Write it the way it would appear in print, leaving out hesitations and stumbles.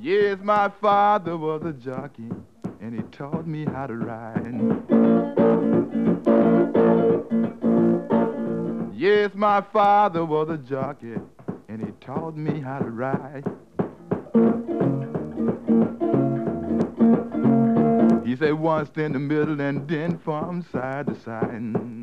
Yes, my father was a jockey, and he taught me how to ride. Yes, my father was a jockey, and he taught me how to ride. He said once in the middle and then from side to side.